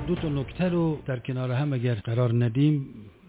دو تا نکته رو در کنار هم اگر قرار ندیم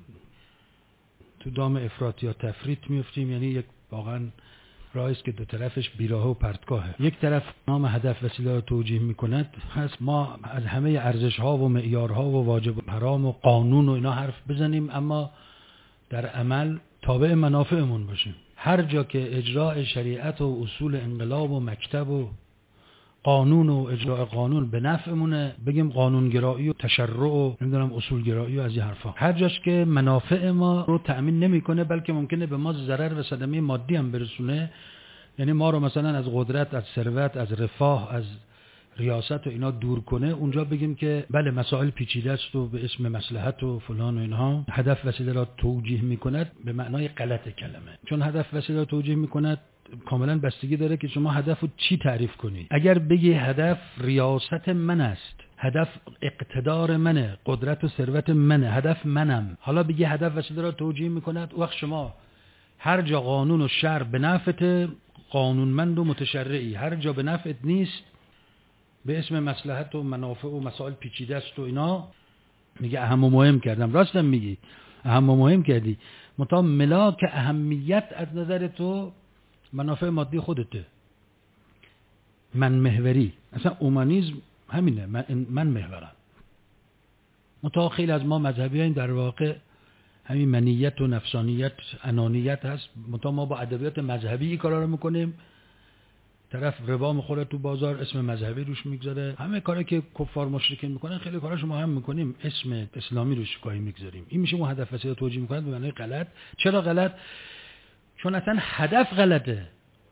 تو دام افراط یا تفریط میفتیم. یعنی یک واقعا راهی است که دو طرفش بیراه و پرتگاهه. یک طرف نام هدف وسیله را توجیه میکند، هست ما از همه ارزش ها و معیارها و واجب و حرام و قانون و اینا حرف بزنیم، اما در عمل تابع منافعمون باشیم. هر جا که اجراء شریعت و اصول انقلاب و مکتب و قانون و اجراء قانون به نفعمونه، بگیم قانونگرایی و تشرع و نمیدونم اصولگرایی و از این حرفا. هر جاش که منافع ما رو تأمین نمیکنه بلکه ممکنه به ما ضرر و صدمه مادی هم برسونه، یعنی ما رو مثلا از قدرت، از ثروت، از رفاه، از ریاست و اینا دور کنه، اونجا بگیم که بله مسائل پیچیده است و به اسم مصلحت و فلان و اینها هدف وسیله را توجیه میکند به معنای غلط کلمه. چون هدف وسیله را توجیه میکند کاملا بستگی داره که شما هدف رو چی تعریف کنی. اگر بگی هدف ریاست من است، هدف اقتدار منه، قدرت و ثروت منه، هدف منم، حالا بگی هدف وسیله را توجیه میکند، وقت شما هر جا قانون و شرع به نفعت قانونمند و متشرعی، هر جا به نفعت نیست به اسم مصلحت و منافع و مسائل پیچیده است و اینا، میگه اهم و مهم کردم. راستم میگی اهم و مهم کردی، منتها ملاک اهمیت از نظر تو منافع مادی خودته، من محوری. اصلا اومانیسم همینه، من محورم. منتها خیلی از ما مذهبی هاییم در واقع همین منیت و نفسانیت، انانیت هست. منتها ما با ادبیات مذهبی این کارا رو میکنیم. طرف ربا میخوره تو بازار، اسم مذهبی روش میگذاره. همه کاری که کفار مشرکین میکنن خیلی کاراشو ما هم میکنیم، اسم اسلامی روش گاهی میگذاریم. این میشه اون هدف وسیله توجیه میکنه به معنای غلط. چرا غلط؟ چون اصلا هدف غلطه،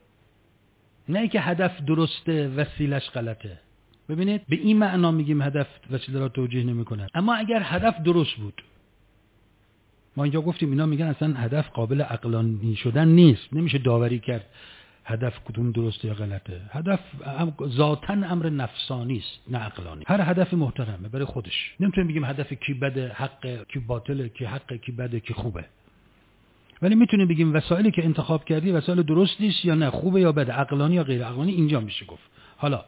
نه اینکه هدف درسته وسیلش غلطه. ببینید به این معنا میگیم هدف وسیله را توجیه نمیکنه. اما اگر هدف درست بود، ما اینجا گفتیم اینا میگن اصلا هدف قابل عقلانی شدن نیست، نمیشه داوری کرد هدف کدوم درسته یا غلطه. هدف ذاتاً امر نفسانی است نه عقلانی. هر هدفی محترمه برای خودش. نمیتونیم بگیم هدف کی بده، حق کی باطله، کی حق کی بده، کی خوبه. ولی میتونیم بگیم وسایلی که انتخاب کردی وسایل درستی است یا نه، خوبه یا بده، عقلانی یا غیر عقلانی، اینجا میشه گفت. حالا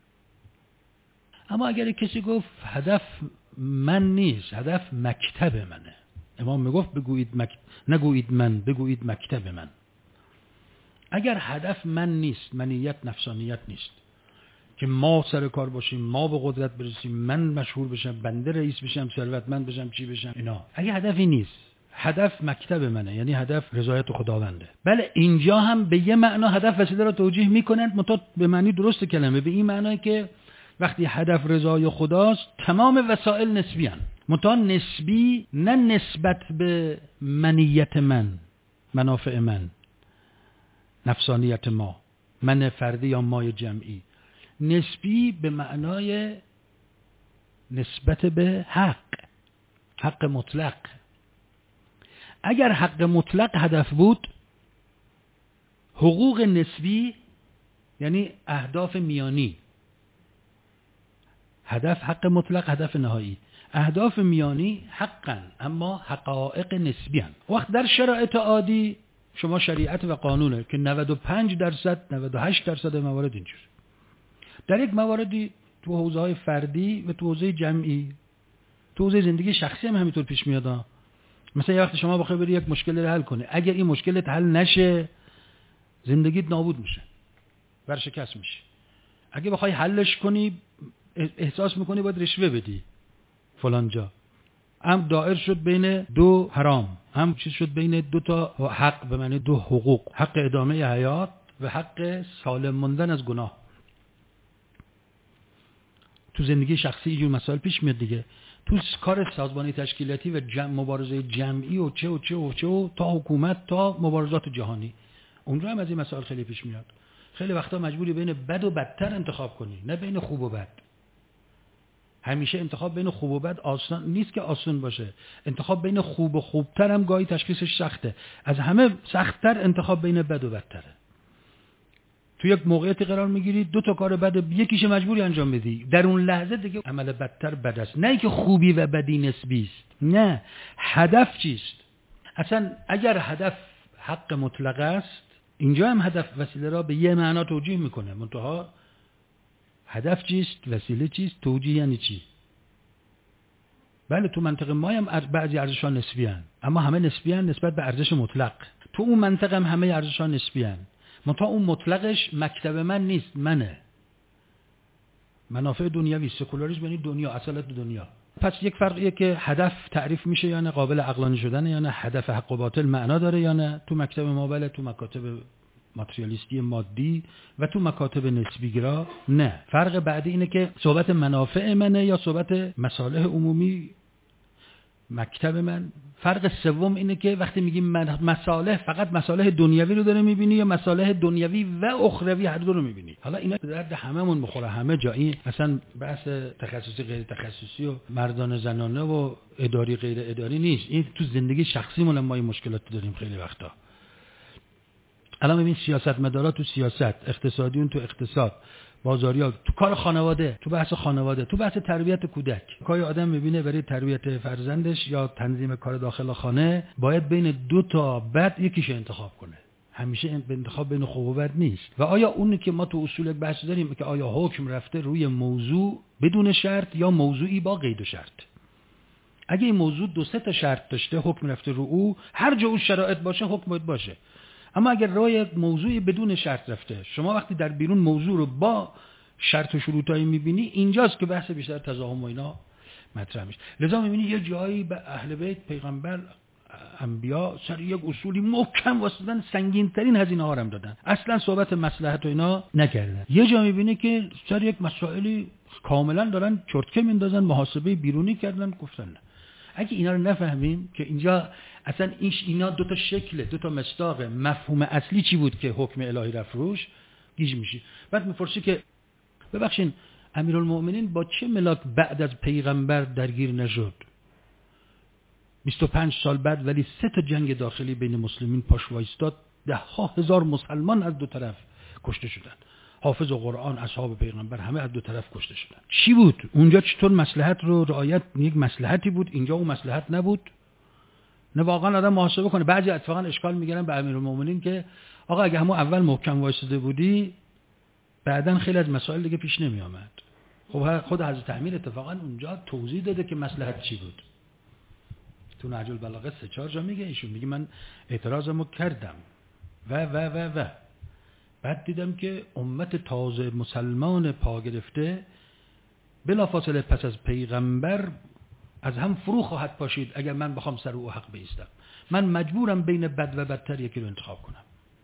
اما اگر کسی گفت هدف من نیست، هدف مکتب منه، امام میگفت نگویید من، بگویید مکتب من. اگر هدف من نیست، منیت نفسانیت نیست که ما سر کار باشیم، ما به قدرت برسیم، من مشهور بشم، بنده رئیس بشم، ثروتمند بشم، چی بشم، اینا اگه هدفی نیست، هدف مکتب منه، یعنی هدف رضایت خداونده. بله اینجا هم به یه معنا هدف وسیله را توجیه میکنند، منتها به معنی درست کلمه، به این معنی که وقتی هدف رضای خداست تمام وسایل نسبی هستند، منتها نسبی نه نسبت به منیت من، منافع من، نفسانیت ما، من فردی یا مای جمعی، نسبی به معنای نسبت به حق مطلق. اگر حق مطلق هدف بود، حقوق نسبی یعنی اهداف میانی، هدف حق مطلق هدف نهایی، اهداف میانی حقا اما حقائق نسبی هستند. وقت در شرایط عادی شما شریعت و قانونه که 95% 98% موارد اینجور. در یک مواردی تو حوزه های فردی و تو حوزه جمعی، تو حوزه زندگی شخصی هم همینطور پیش میاد. مثلا یه وقت شما بخوای بری یک مشکل رو حل کنی، اگر این مشکلت حل نشه زندگیت نابود میشه، ورشکست میشه. اگه بخوای حلش کنی احساس میکنی باید رشوه بدی فلان جا، هم دائر شد بین دو حرام، هم چیز شد بین دو تا حق، به معنی دو حقوق، حق ادامه حیات و حق سالم موندن از گناه. تو زندگی شخصی اینجور مسائل پیش میاد دیگه. تو کار سازمانی تشکیلاتی و مبارزه جمعی و چه و چه و چه و تا حکومت تا مبارزات جهانی، اونجا هم از این مسائل خیلی پیش میاد. خیلی وقتا مجبوری بین بد و بدتر انتخاب کنی، نه بین خوب و بد. همیشه انتخاب بین خوب و بد آسان نیست که آسان باشه. انتخاب بین خوب و خوبتر هم گاهی تشخیصش سخته. از همه سخت‌تر انتخاب بین بد و بدتره. تو یک موقعیتی قرار میگیری دو تا کار بد، یکیش مجبوری انجام بدی، در اون لحظه دیگه عمل بدتر بد است. نه اینکه خوبی و بدی نسبی است، نه، هدف چیست؟ اصلا اگر هدف حق مطلق است، اینجا هم هدف وسیله را به یه معنا توجیه میکنه. منتها هدف چیست؟ وسیله چیست؟ توجیه یعنی چی؟ بله تو منطقه ما هم بعضی ارزش‌ها نسبی هستند، اما همه نسبی هستند نسبت به ارزش مطلق. تو اون منطقه هم همه ارزش‌ها نسبی هستند، منتها اون مطلقش مکتب من نیست، منه. منافع دنیوی، سکولاریسم یعنی دنیا، اصالت دنیا. پس یک فرقیه که هدف تعریف میشه یا نه، قابل عقلانی شدن یا نه، هدف حق و باطل معنا داره یا نه. تو مکتب ما بله، تو مکاتب ماتریالیستی مادی و تو مکاتب نسبیگرا نه. فرق بعدی اینه که صحبت منافع منه یا صحبت مصالح عمومی مکتب من. فرق سوم اینه که وقتی میگیم مصالح، فقط مصالح دنیوی رو داره میبینی یا مصالح دنیوی و اخروی هر دو رو میبینی. حالا اینا به درد هممون بخوره، همه جا. این اصلا بحث تخصصی غیر تخصصی و مردان زنانه و اداری غیر اداری نیست. این تو زندگی شخصیمون ما این مشکلات داریم خیلی وقتا. الان ببین سیاستمدارا تو سیاست، اقتصادیون تو اقتصاد، بازاریا تو کار خانواده، تو بحث خانواده، تو بحث تربیت کودک. کاری آدم میبینه برای تربیت فرزندش یا تنظیم کار داخل خانه باید بین دو تا بد یکیش انتخاب کنه. همیشه انتخاب بین خوب و بد نیست. و آیا اونی که ما تو اصول بحث داریم که آیا حکم رفته روی موضوع بدون شرط یا موضوعی با قید و شرط؟ اگه این موضوع 2-3 تا شرط داشته، حکم رفته رو او، هر جا اون شرایط باشه حکم باید باشه. اما اگر روی موضوعی بدون شرط رفته، شما وقتی در بیرون موضوع رو با شرط و شروطایی میبینی، اینجاست که بحث بیشتر تضاهم و اینا مطرح میشه. لذا میبینی یه جایی به اهل بیت، پیغمبر، انبیا سر یک اصولی محکم واسطن، سنگین ترین هزینه ها هم دادن، اصلا صحبت مصلحت و اینا نکردن. یه جا میبینی که سر یک مسائلی کاملا دارن چرتکه میندازن، محاسبه بیرونی کردن، گفتن. اگه اینا رو نفهمیم که اینجا اصلا اینا دو تا شکل، دو تا مصداق، مفهوم اصلی چی بود که حکم الهی رفت روش، گیج میشی. بعد میپرسی که ببخشین امیرالمؤمنین با چه ملاک بعد از پیغمبر درگیر نشد؟ 25 سال بعد ولی 3 تا جنگ داخلی بین مسلمین پاش وایستاد، 10,000 مسلمان از دو طرف کشته شدن. حافظ قرآن، اصحاب پیغمبر همه از دو طرف کشته شدن. چی بود اونجا؟ چطور مصلحت رو رعایت؟ یک مصلحتی بود، اینجا اون مصلحت نبود. نه واقعا آدم محاسبه کنه. بعضی اتفاقا اشکال میگیرن به امیرالمومنین که آقا اگه همون اول محکم وایساده بودی، بعدن خیلی از مسائل دیگه پیش نمی آمد. خب خود حضرت امیر اتفاقا اونجا توضیح داده که مصلحت چی بود. تو نهج البلاغه 3-4 جا میگه، ایشون میگه من اعتراضمو کردم و بعد دیدم که امت تازه مسلمان پا گرفته بلافاصله پس از پیغمبر از هم فرو خواهد پاشید اگر من بخوام سر او حق بایستم. من مجبورم بین بد و بدتر یکی رو انتخاب کنم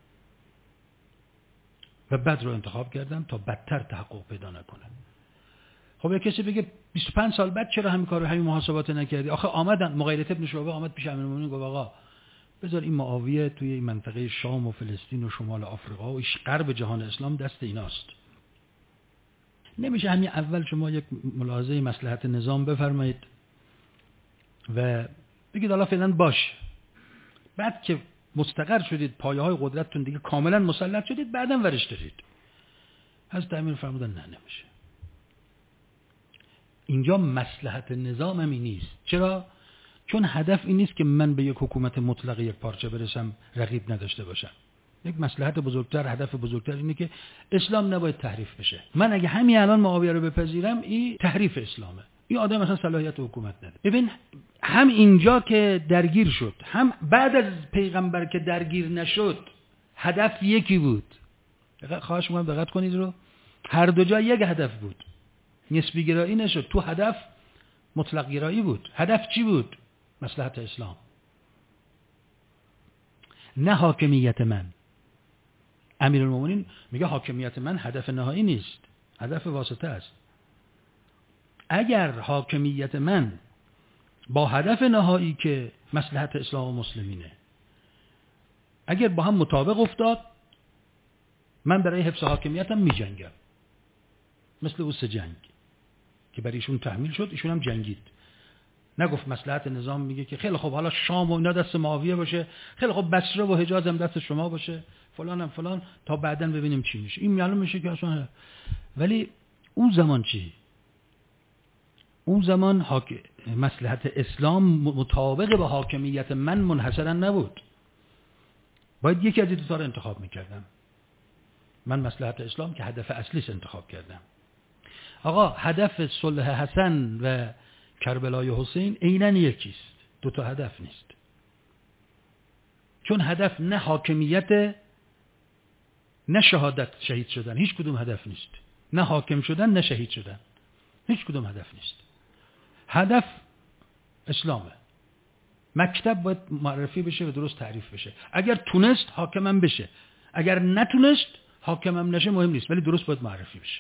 و بد رو انتخاب کردم تا بدتر تحقق پیدا نکنه. خب یه کسی بگه 25 سال بعد چرا همین کارو، همین محاسبات نکردی؟ آخه آمدن مغیرة ابن شعبه آمد پیش امیرالمومنین گفت آقا بذار این معاویه توی این منطقه شام و فلسطین و شمال آفریقا و غرب جهان اسلام دست ایناست. نمیشه همین اول شما یک ملاحظه مصلحت نظام بفرمایید و بگید حالا فعلا باش، بعد که مستقر شدید، پایه‌های قدرتتون دیگه کاملا مسلط شدید، بعداً ورش دارید. حضرت امیر فرمودن نه نمیشه. اینجا مصلحت نظام همی نیست. چرا؟ چون هدف این نیست که من به یک حکومت مطلق یک پارچه برسم، رقیب نداشته باشم. یک مصلحت بزرگتر، هدف بزرگتر اینه که اسلام نباید تحریف بشه. من اگه همین الان معاویه رو بپذیرم، این تحریف اسلامه. این آدم اصلا صلاحیت حکومت نداره. ببین هم اینجا که درگیر شد، هم بعد از پیغمبر که درگیر نشد، هدف یکی بود. خواهش می‌کنم دقت کنید رو، هر دو جا یک هدف بود. نسبی گرایی نشد، تو هدف مطلق گرایی بود. هدف چی بود؟ مصلحت اسلام، نه حاکمیت من. امیرالمومنین میگه حاکمیت من هدف نهایی نیست، هدف واسطه است. اگر حاکمیت من با هدف نهایی که مصلحت اسلام و مسلمینه، اگر با هم مطابق افتاد، من برای حفظ حاکمیتم می جنگم. مثل اون 3 جنگ که برای ایشون تحمیل شد، ایشون هم جنگید. نگفت مصلحت نظام میگه که خیلی خوب حالا شام و اینا دست معاویه باشه، خیلی خوب بصره و حجاز هم دست شما باشه، فلان هم فلان، تا بعداً ببینیم چی میشه. این معلوم میشه که اصلا. ولی اون زمان چی؟ اون زمان مصلحت اسلام مطابق با حاکمیت من منحصرا نبود. باید یکی از این دو تا رو انتخاب میکردم. من مصلحت اسلام که هدف اصلیش انتخاب کردم. آقا هدف صلح حسن و کربلای حسین عیناً یکیست، دو تا هدف نیست. چون هدف نه حاکمیت نه شهادت، شهید شدن، هیچ کدوم هدف نیست. نه حاکم شدن نه شهید شدن، هیچ کدوم هدف نیست. هدف اسلامه. مکتب باید معرفی بشه و درست تعریف بشه. اگر تونست حاکمم بشه، اگر نتونست حاکمم نشه مهم نیست، ولی درست باید معرفی بشه.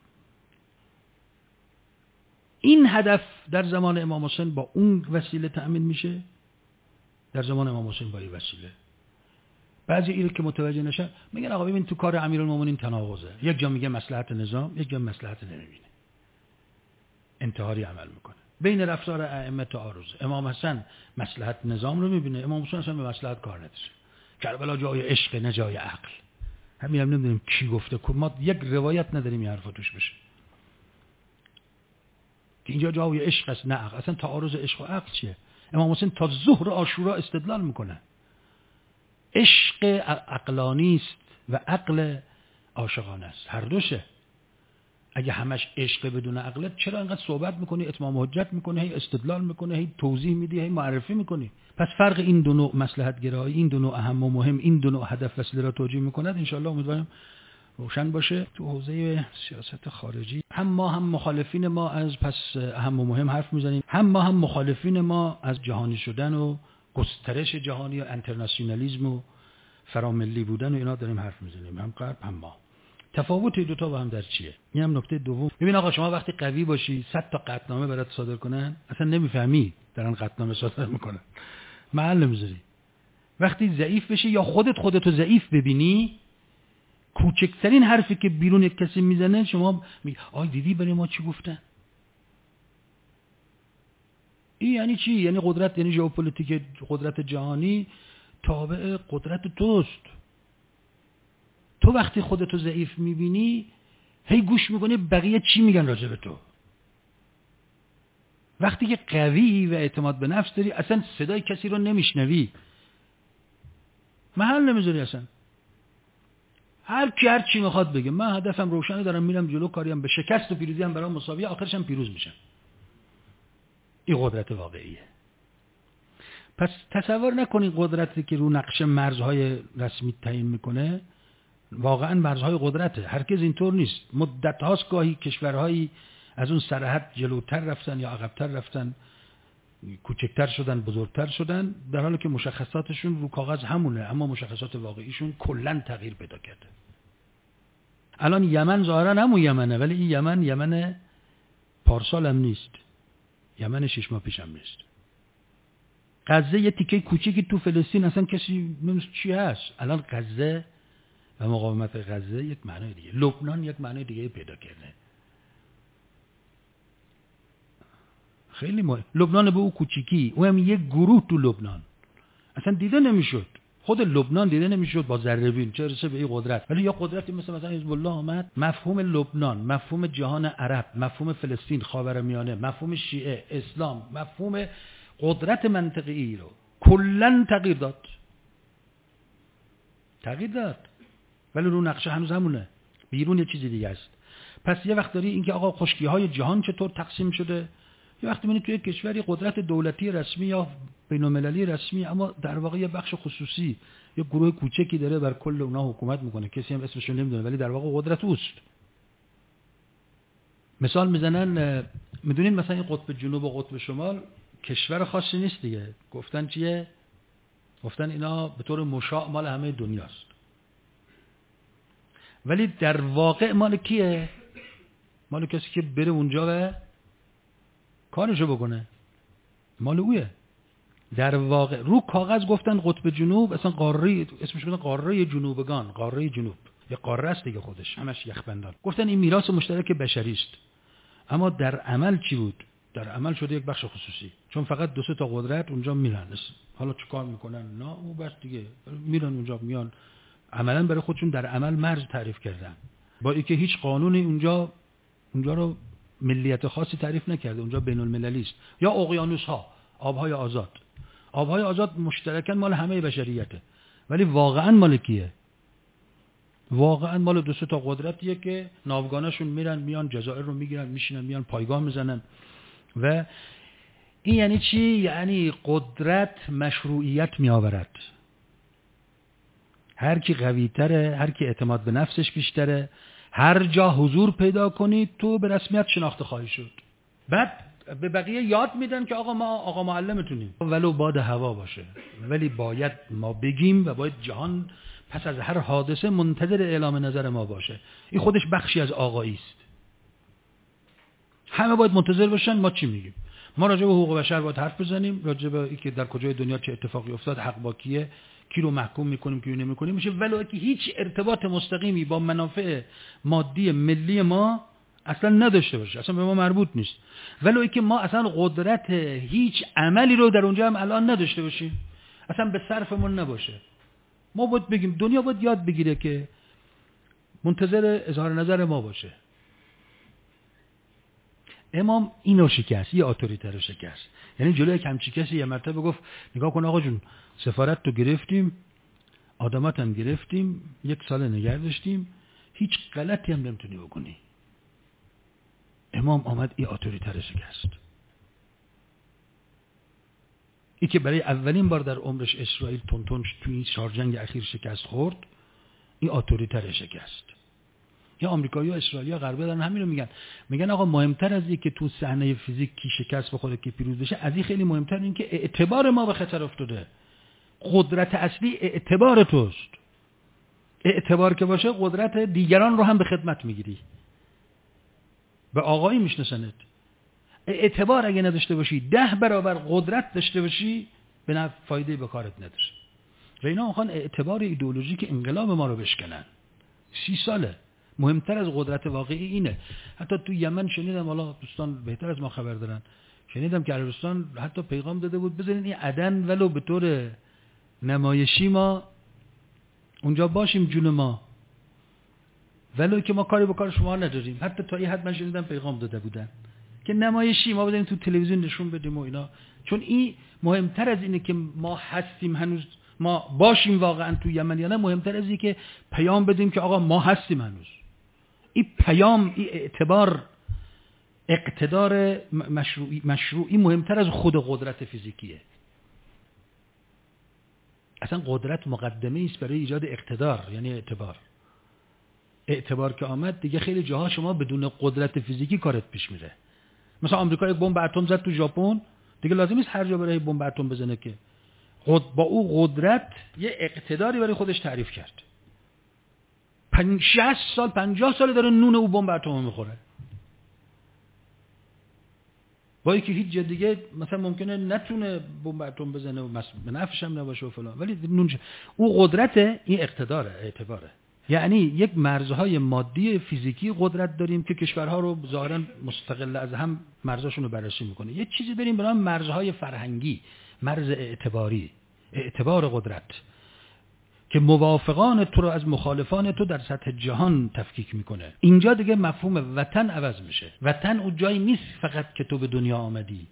این هدف در زمان امام حسین با اون وسیله تأمین میشه، در زمان امام حسین با این وسیله. بعضی اینو که متوجه نشن میگن آقا ببین تو کار امیرالمومنین تناقضه، یک جا میگه مصلحت نظام، یک جا مصلحت نمیبینه، انتحاری عمل میکنه. بین رفتار ائمه تعارض. امام حسن مصلحت نظام رو میبینه، امام حسین اصلا به مصلحت کار نداره. کربلا جای عشق نه جای عقل. همین هم نمیدونیم کی گفته، ما یک روایت نداریم این حرفا توش بشه که اینجا جای عشق است نه عقل. اصلا تعارض عشق و عقل چیه؟ امام حسین تا ظهر عاشورا استدلال میکنه. عشق عقلانی است و عقل عاشقانه است، هر دوشه. اگه همش عشق بدون عقلت چرا اینقدر صحبت میکنی، اتمام حجت میکنی، هی استدلال میکنی، هی توضیح میدی، هی معرفی میکنی؟ پس فرق این دو نوع مصلحت گرایی، این دو نوع اهم و مهم، این دو نوع هدف وسیله را توجیه میکند. انشالله امیدوارم روشن باشه. تو حوزه سیاست خارجی هم ما هم مخالفین ما از پس اهم و مهم حرف میزنیم، هم ما هم مخالفین ما از جهانی شدن و گسترش جهانی و انترناسیونالیسم و فراملی بودن و اینا داریم حرف میزنیم، هم غرب هم ما. تفاوت این دو تا با هم در چیه؟ این هم نکته دوم. ببین آقا شما وقتی قوی باشی 100 تا قطعنامه برات صادر کنن اصلا نمیفهمی دارن قطعنامه صادر میکنن، محل نمیذاری. وقتی ضعیف بشی یا خودتو ضعیف ببینی، کوچکترین حرفی که بیرون یک کسی میزنه شما میگی آی دیدی برای ما چی گفتن؟ این یعنی چی؟ یعنی قدرت، یعنی ژئوپلیتیک قدرت جهانی تابع قدرت توست. تو وقتی خودتو ضعیف میبینی هی گوش میکنی بقیه چی میگن راجع به تو. وقتی که قوی و اعتماد به نفس داری اصلا صدای کسی رو نمیشنوی، محل نمیذاری اصلا. هر کی هر چی میخواد بگه، من هدفم روشنه، دارم میرم جلو، کاریم به شکست و پیروزی هم برام مساویه، آخرش هم پیروز میشم. این قدرت واقعیه. پس تصور نکنید قدرتی که رو نقشه مرزهای رسمی تعیین میکنه واقعا مرزهای قدرته. هرگز اینطور نیست. مدت هاست گاهی کشورهایی از اون سرحد جلوتر رفتن یا عقبتر رفتن، کوچکتر شدن، بزرگتر شدن، در حالی که مشخصاتشون رو کاغذ همونه، اما مشخصات واقعیشون کلاً تغییر پیدا کرده. الان یمن ظاهرا همون یمنه، ولی این یمن پارسال هم نیست، یمن 6 ماه پیش هم نیست. غزه یه تیکه کوچیکی تو فلسطین، اصلا کسی نمی‌دونه چی هست. الان غزه و مقاومت غزه یک معنی دیگه، لبنان یک معنی دیگه پیدا کرده. خیلی مهم. لبنان به او کوچیکی، او هم یک گروه تو لبنان اصلا دیده نمیشد. خود لبنان دیده نمیشد با ذره بین، چه رسه به این قدرت. ولی یا قدرتی مثلا حزب الله آمد، مفهوم لبنان، مفهوم جهان عرب، مفهوم فلسطین، خاورمیانه، مفهوم شیعه، اسلام، مفهوم قدرت منطقه‌ای رو کلاً تغییر داد. ولی رو نقشه هنوز همونه، بیرون یه چیزی دیگه است. پس یه وقت داری اینکه آقا خشکی‌های جهان چطور تقسیم شده، یه وقت می‌بینی توی کشوری قدرت دولتی رسمی یا بین‌المللی رسمی، اما در واقع یه بخش خصوصی، یه گروه کوچکی داره بر کل اونها حکومت میکنه، کسی هم اسمش رو نمیدونه، ولی در واقع قدرت اوست. مثال میزنن، میدونین مثلا این قطب جنوب و قطب شمال کشور خاصی نیست دیگه. گفتن چیه؟ گفتن اینا به طور مشاع مال همه دنیاست. ولی در واقع مال کیه؟ مال کسی که بره اونجا و کارشو بکنه، مال اوه. در واقع رو کاغذ گفتن قطب جنوب، اصلا قاره، اسمش گفتن قاره جنوبگان، قاره جنوب، یه قاره است دیگه، خودش همش یخبندان. گفتن این میراث مشترک بشری است. اما در عمل چی بود؟ در عمل شده یک بخش خصوصی، چون فقط 2-3 تا قدرت اونجا میرن. حالا چیکار میکنن؟ نه اون بس دیگه، میرن اونجا، میان عملا برای خودشون در عمل مرز تعریف کردن، با اینکه هیچ قانونی اونجا رو ملیت خاصی تعریف نکرده. اونجا بین المللی است. یا اقیانوس ها، آبهای آزاد مشترکاً مال همه بشریته، ولی واقعاً مال کیه؟ واقعاً مال 2-3 تا قدرتیه که ناوگانشون میرن میان جزایر رو میگیرن، میشینن، میان پایگاه میزنن. و این یعنی چی؟ یعنی قدرت مشروعیت می آورد. هر کی قوی تره، هر کی اعتماد به نفسش بیشتره، هر جا حضور پیدا کنید تو به رسمیت شناخته خواهی شد. بعد به بقیه یاد میدن که آقا ما آقا معلمتونیم، ولو باد هوا باشه، ولی باید ما بگیم و باید جهان پس از هر حادثه منتظر اعلام نظر ما باشه. این خودش بخشی از آقایی است. همه باید منتظر باشن ما چی میگیم. ما راجع به حقوق بشر باید حرف بزنیم، راجع به اینکه در کجای دنیا چه اتفاقی افتاد، حق با کیه، کی رو محکوم میکنیم کی رو نمیکنیم میشه، ولو که هیچ ارتباط مستقیمی با منافع مادی ملی ما اصلا نداشته باشه، اصلا به ما مربوط نیست، ولو که ما اصلا قدرت هیچ عملی رو در اونجا هم الان نداشته باشیم، اصلا به صرفمون نباشه. ما باید بگیم، دنیا باید یاد بگیره که منتظر اظهار نظر ما باشه. امام اینو شکست، یه اتوریته رو شکست. یعنی جلوی همچی کسی یه مرتبه گفت نگاه کن آقا جون، سفارت تو گرفتیم، آدمات هم گرفتیم، 1 سال نگه داشتیم، هیچ غلطی هم نمیتونی بکنی. امام آمد این اتوریته رو شکست. این که برای اولین بار در عمرش اسرائیل تون تو این 4 جنگ اخیر شکست خورد، این اتوریته رو شکست. یا آمریکایی و اسرائیلیا غربی دارن همین رو میگن آقا مهمتر از این که تو صحنه فیزیک کی شکست بخوره کی پیروز بشه، از این خیلی مهمتر این که اعتبار ما به خطر افتاده. قدرت اصلی اعتبار توست. اعتبار که باشه قدرت دیگران رو هم به خدمت میگیری. به آقایی میشناسنت. اعتبار اگه نداشته باشی، 10 برابر قدرت داشته باشی، به نفع فایده به کارت نداره. و اینا میخوان اعتبار ایدئولوژیک انقلاب ما رو بشکنن. 30 ساله. مهمتر از قدرت واقعی اینه. حتی تو یمن شنیدم، حالا دوستان بهتر از ما خبر دارن، شنیدم که عربستان حتی پیغام داده بود بذارین این عدن ولو به طور نمایشی ما اونجا باشیم، جون ما، ولو که ما کاری به کار شما نداریم. حتی تا این حد من شنیدم پیغام داده بودن که نمایشی ما بذاریم تو تلویزیون نشون بدیم و اینا، چون این مهمتر از اینه که ما هستیم هنوز، ما باشیم واقعا تو یمن یا نه، مهمتر از اینه که پیام بدیم که آقا ما هستیم هنوز. این پیام، این اعتبار، اقتدار مشروعی مهمتر از خود قدرت فیزیکیه. اصلا قدرت مقدمه است برای ایجاد اقتدار، یعنی اعتبار. اعتبار که آمد دیگه خیلی جاها شما بدون قدرت فیزیکی کارت پیش میره. مثلا آمریکا یک بمب اتم زد تو ژاپن، دیگه لازم نیست هر جا برای بمب اتم بزنه که. با او قدرت یه اقتداری برای خودش تعریف کرد. 60 سال 50 سال داره نون او بمب اتم میخوره. با اینکه هیچ جا دیگه مثلا ممکنه نتونه بمب اتم بزنه و به نفعش هم نباشه و فلان، ولی نون او قدرت، این اقتداره، اعتباره. یعنی یک مرزهای مادی فیزیکی قدرت داریم که کشورها رو ظاهرا مستقل از هم مرزاشون رو بررسی میکنه. یه چیزی داریم به نام مرزهای فرهنگی، مرز اعتباری، اعتبار قدرت، که موافقان تو رو از مخالفان تو در سطح جهان تفکیک میکنه. اینجا دیگه مفهوم وطن عوض میشه. وطن اون جایی نیست فقط که تو به دنیا آمدی.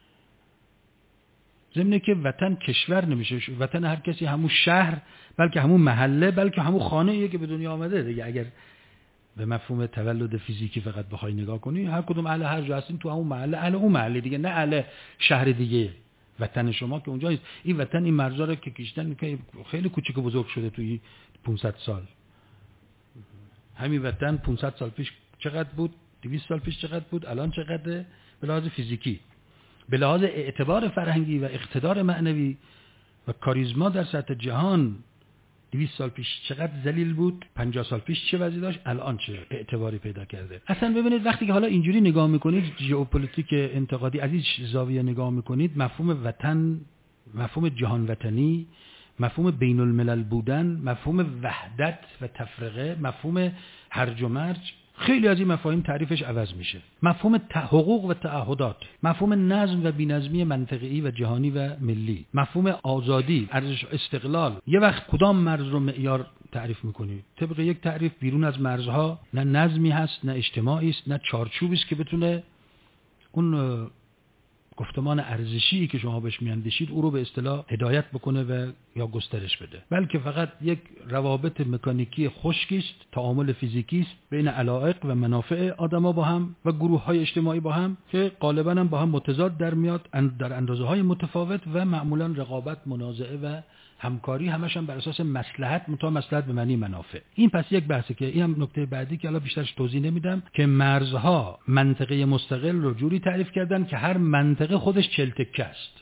ضمن که وطن کشور نمیشه، وطن هر کسی همون شهر، بلکه همون محله، بلکه همون خانه‌ایه که به دنیا آمده دیگه. اگر به مفهوم تولد فیزیکی فقط بخوای نگاه کنی، هر کدوم اهل هر جا هستین تو همون محله، اهل اون محله دیگه، نه اهل شهر دیگه. وطن شما که اونجا است. این وطن، این مرزا رو که کشیدن که خیلی کوچیک و بزرگ شده توی 500 سال. همین وطن 500 سال پیش چقدر بود؟ 200 سال پیش چقدر بود؟ الان چقدره؟ به لحاظ فیزیکی، به لحاظ اعتبار فرهنگی و اقتدار معنوی و کاریزما در سطح جهان 200 سال پیش چقدر ذلیل بود، 50 سال پیش چه وضعی داشت، الان چه اعتباری پیدا کرده. اصلا ببینید وقتی که حالا اینجوری نگاه میکنید، ژئوپلیتیک انتقادی از این زاویه نگاه میکنید، مفهوم وطن، مفهوم جهان وطنی، مفهوم بین الملل بودن، مفهوم وحدت و تفرقه، مفهوم هرج و مرج، خیلی از این مفاهیم تعریفش عوض میشه. مفهوم حقوق و تعهدات، مفهوم نظم و بی‌نظمی منطقه‌ای و جهانی و ملی، مفهوم آزادی، ارزش استقلال. یه وقت کدام مرز رو معیار تعریف میکنی؟ طبق یک تعریف بیرون از مرزها نه نظمی هست، نه اجتماعی است، نه چارچوبی است که بتونه اون گفتمان ارزشی که شما بهش میاندیشید او رو به اصطلاح هدایت بکنه و یا گسترش بده، بلکه فقط یک روابط مکانیکی خشکی است، تعامل فیزیکی است بین علایق و منافع آدما با هم و گروه‌های اجتماعی با هم که غالباً هم با هم متضاد در میاد در اندازه‌های متفاوت و معمولاً رقابت، منازعه و همکاری همش هم بر اساس مصلحت، مصلحت به معنی منافع. این پس یک بحثه که این هم نکته بعدی که الان بیشترش توضیح نمیدم، که مرزها منطقه مستقل رو جوری تعریف کردن که هر منطقه خودش 40 تکه است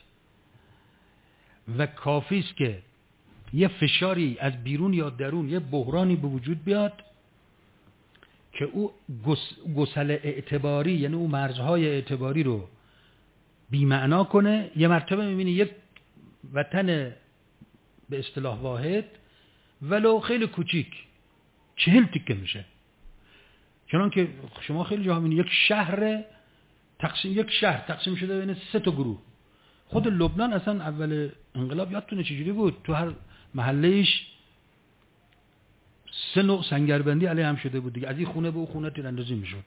و کافی است که یه فشاری از بیرون یا درون، یه بحرانی به وجود بیاد که او گسل اعتباری، یعنی او مرزهای اعتباری رو بی‌معنا کنه. یه مرتبه می‌بینی یک وطن به اصطلاح واحد ولو خیلی کوچیک 40 تکه میشه. چون که شما خیلی جاها می‌بینید یک شهر تقسیم شده بین 3 تا گروه. خود لبنان اصلا اول انقلاب یادتونه چجوری بود؟ تو هر محله‌ایش 3 نوع سنگربندی علیه هم شده بود دیگه، از این خونه به اون خونه تیراندازی میشد.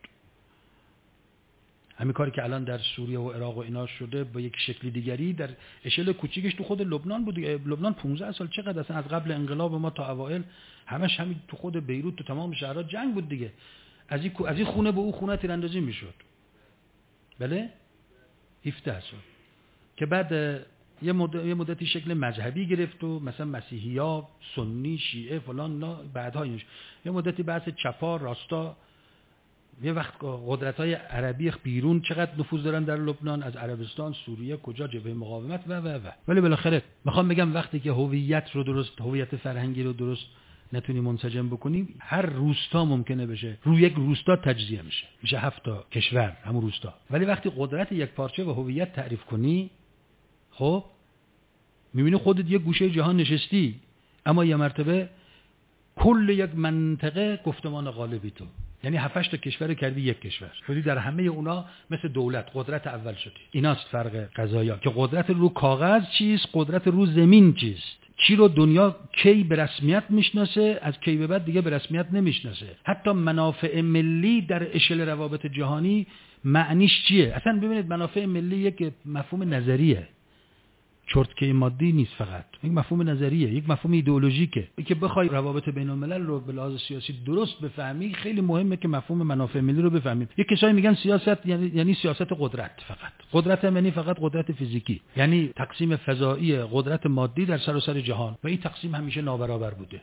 همین کاری که الان در سوریه و عراق و اینا شده با یک شکلی دیگری در اشل کوچیکش تو خود لبنان بود. لبنان 15 سال چقدر اصلا از قبل انقلاب ما تا اوایل همش همین تو خود بیروت تو تمام شهرها جنگ بود دیگه. از این خونه به اون خونه تیراندازی میشد. بله 17 سال که بعد یه مدتی شکل مذهبی گرفت و مثلا مسیحی‌ها، سنی، شیعه فلان بعدها اینش یه مدتی بحث چپا راستا. یه وقت قدرت‌های عربی بیرون چقدر نفوذ دارن در لبنان، از عربستان، سوریه، کجا جبهه مقاومت و ولی بالاخره میخوام بگم وقتی که هویت فرهنگی رو درست نتونی منسجم بکنی، هر روستا ممکنه بشه روی یک روستا تجزیه میشه 7 تا کشور همون روستا. ولی وقتی قدرت یک پارچه و هویت تعریف کنی، خب میبینی خودت یک گوشه جهان نشستی، اما یه مرتبه کل یک منطقه گفتمان غالبی تو، یعنی 7 تا کشور کردی یک کشور شدی، در همه اونا مثل دولت قدرت اول شدی. ایناست فرق قضایا که قدرت رو کاغذ چیست، قدرت رو زمین چیست. چی رو دنیا کی به رسمیت میشناسه، از کی به بعد دیگه به رسمیت نمیشناسه. حتی منافع ملی در اشل روابط جهانی معنیش چیه؟ اصلا ببینید منافع ملی یک مفهوم نظریه، چرتکه مادی نیست، فقط یک مفهوم نظریه، یک مفهوم ایدئولوژیکه. که بخوای روابط بین الملل رو به لحاظ سیاسی درست بفهمی، خیلی مهمه که مفهوم منافع ملی رو بفهمی. یک کسایی میگن سیاست یعنی سیاست قدرت، فقط قدرت یعنی فقط قدرت فیزیکی، یعنی تقسیم فضایی قدرت مادی در سراسر جهان، و این تقسیم همیشه نابرابر بوده.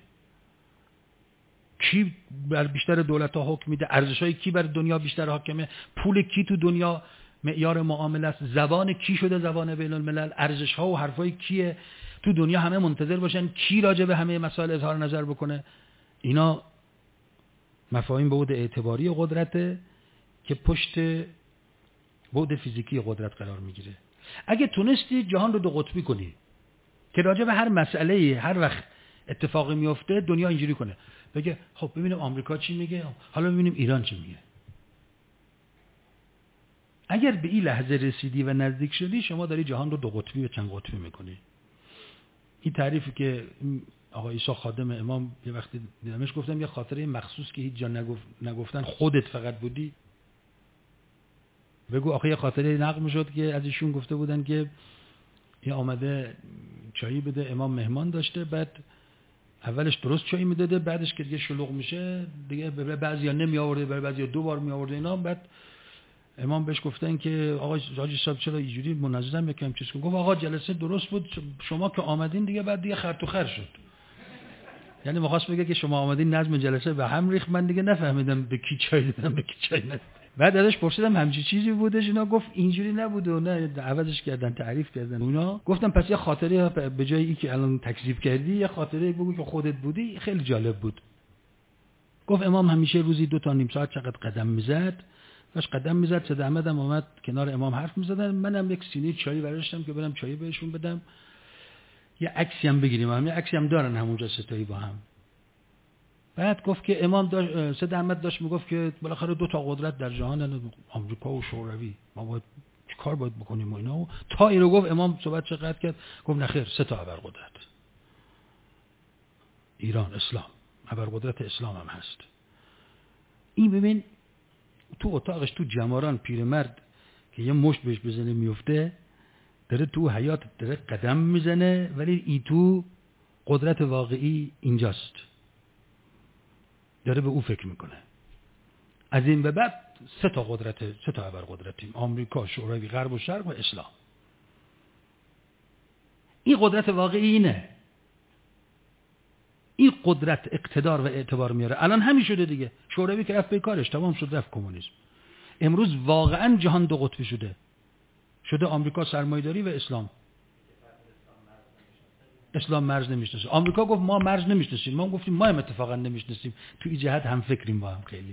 کی بر بیشتر دولت‌ها حکم میده، ارزش‌های کی بر دنیا بیشتر حاکمه، پول کی تو دنیا معیار معامله است، زبان کی شده زبان بین الملل، ارزش ها و حرفای کیه تو دنیا، همه منتظر باشن کی راجع به همه مسائل اظهار نظر بکنه. اینا مفاهیم بعد اعتباری قدرته که پشت بعد فیزیکی قدرت قرار میگیره. اگه تونستی جهان رو 2 قطبی کنی که راجع به هر مسئله هر وقت اتفاقی میفته دنیا اینجوری کنه، بگه خب ببینیم آمریکا چی میگه، حالا ببینیم ایران چی میگه. اگر به این لحظه رسیدی و نزدیک شدی، شما داری جهان رو 2 قطبی و چند قطبی میکنی. این تعریفی که آقا عیسی خادم امام یه وقتی دیدمش گفتم یه خاطره مخصوص که هیچ جا نگفتن، خودت فقط بودی بگو. آخه یه خاطره نقل میشد که از ایشون گفته بودن که این آمده چایی بده، امام مهمان داشته، بعد اولش درست چایی میداده، بعدش که دیگه شلوغ میشه دیگه به بعضیا نمی آورده، به بعضیا 2 بار می آورده اینا. بعد امام بهش گفتن که آقا حاجی صاحب چرا اینجوری منظم یکم چیز کن؟ گفت آقا جلسه درست بود، شما که آمدین دیگه بعد دیگه خر تو خر شد. یعنی می‌خواست بگه که شما آمدین نظم جلسه به هم ریخت، من دیگه نفهمیدم به کی چای دادم به کی چای ندادم. بعد ازش پرسیدم همچین چیزی بودش؟ اینا گفت اینجوری نبوده و نه عوضش کردن، تعریف کردن. اونا گفتم پس یه خاطره به جای این که الان تکذیب کردی یه خاطره بگو که خودت بودی، خیلی جالب بود. گفت امام همیشه روزی 2 تا نیم ساعت چقدر قدم میزد، داشت قدم میزد، سید احمد هم اومد کنار امام حرف میزدن، منم یک سینی چای برداشتم که برم چای بهشون بدم، یه عکسی هم بگیریم، هم یه عکسی هم دارن همونجا ستایی با هم. بعد گفت که امام داشت، سید احمد داشت میگفت که بالاخره 2 تا قدرت در جهان، آمریکا و شوروی، ما باید چیکار باید بکنیم و اینا. تا اینو گفت امام صحبت چقدر کرد، گفت نخیر 3 تا ابرقدرت، ایران، اسلام، ابرقدرت اسلام هم هست. این ببین تو اتاقش تو جماران پیرمرد که یه مشت بهش بزنه میفته، داره تو حیات داره قدم میزنه، ولی ای تو قدرت واقعی اینجاست، داره به او فکر میکنه. از این به بعد سه تا ابرقدرتیم: آمریکا، شوروی غرب و شرق و اسلام. این قدرت واقعی اینه. این قدرت اقتدار و اعتبار میاره. الان همین شده دیگه. شوروی که رفت بیکارش تمام شد، رفت کمونیسم. امروز واقعا جهان دو قطبی شده آمریکا سرمایه‌داری و اسلام مرز نمیشناسه. آمریکا گفت ما مرز نمیشناسیم، ما گفتیم ما هم اتفاقا نمیشناسیم، تو این جهت هم فکریم با هم. خیلی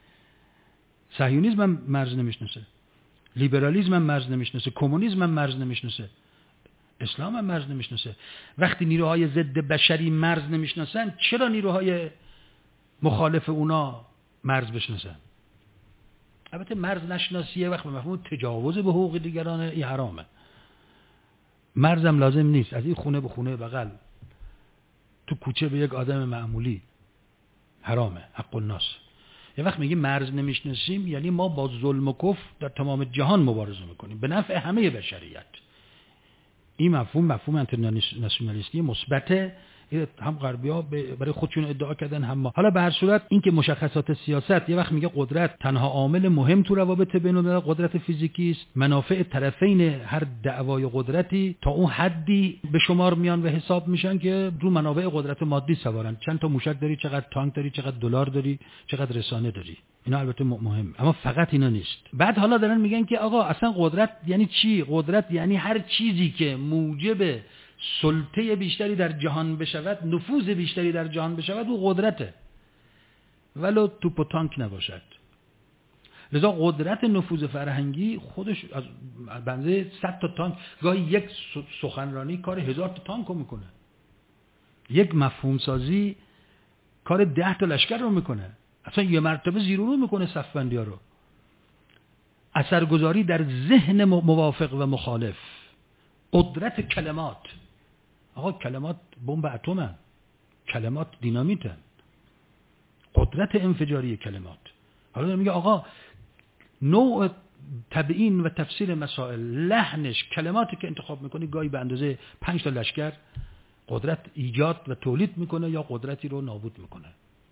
صهیونیسم هم مرز نمیشناسه، لیبرالیسم هم مرز نمیشناسه، کمونیسم هم مرز نمیشناسه، اسلام هم مرز نمیشناسه. وقتی نیروهای ضد بشری مرز نمیشناسن، چرا نیروهای مخالف اونا مرز بشناسن؟ البته مرز نشناسیه وقت به مفهوم تجاوز به حقوق دیگران، این حرامه. مرزم لازم نیست. از این خونه به خونه بغل، تو کوچه به یک آدم معمولی حرامه، حق الناس. یه وقت میگیم مرز نمیشناسیم، یعنی ما با ظلم و کفر در تمام جهان مبارزه میکنیم به نفع همه بشریت. این مفهوم انترناسیونالیستی مثبته، هم غربی‌ها برای خودشون ادعا کردن هم ما. حالا به هر صورت این که مشخصات سیاست، یه وقت میگه قدرت تنها عامل مهم تو روابط بین‌الملل قدرت فیزیکی است، منافع طرفین هر دعوای قدرتی تا اون حدی به شمار میان و حساب میشن که رو منابع قدرت مادی سوارن. چند تا موشک داری، چقدر تانک داری، چقدر دلار داری، چقدر رسانه داری. اینا البته مهم، اما فقط اینا نیست. بعد حالا دارن میگن که آقا اصلا قدرت یعنی چی؟ قدرت یعنی هر چیزی که موجب سلطه بیشتری در جهان بشود، نفوذ بیشتری در جهان بشود، او قدرته، ولو توپ و تانک نباشد. لذا قدرت نفوذ فرهنگی خودش از بنزه 100 تا تانک، گاهی یک سخنرانی کار 1000 تا تانک رو میکنه، یک مفهوم سازی کار 10 تا لشکر رو میکنه، اصلا یه مرتبه زیرو رو میکنه صفبندی ها رو. اثرگذاری در ذهن موافق و مخالف. قدرت کلمات. آقا کلمات بمب اتمن، کلمات دینامیتن. قدرت انفجاری کلمات. حالا داره میگه آقا نوع تبیین و تفسیر مسائل، لحنش، کلماتی که انتخاب میکنی گاهی به اندازه 5 تا لشکر قدرت ایجاد و تولید میکنه یا قدرتی رو نابود میکنه.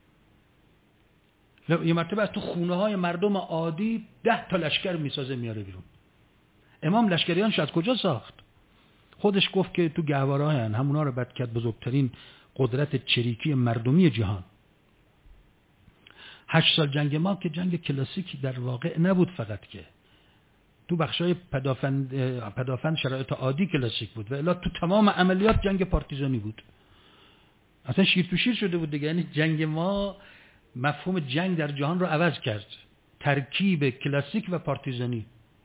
یه مرتبه از تو خونه های مردم عادی 10 تا لشکر میسازه میاره بیرون. امام لشکریانش از کجا ساخت؟ خودش گفت که تو گهواره هن، همونا رو بد کرد بزرگترین قدرت چریکی مردمی جهان. 8 سال جنگ ما که جنگ کلاسیکی در واقع نبود، فقط که تو بخشای پدافند شرایط عادی کلاسیک بود، و الا تو تمام عملیات جنگ پارتیزانی بود. اصلا شیر تو شیر شده بود دیگه. یعنی جنگ ما مفهوم جنگ در جهان رو عوض کرد، ترکیب کلاسیک و پارتیزانی.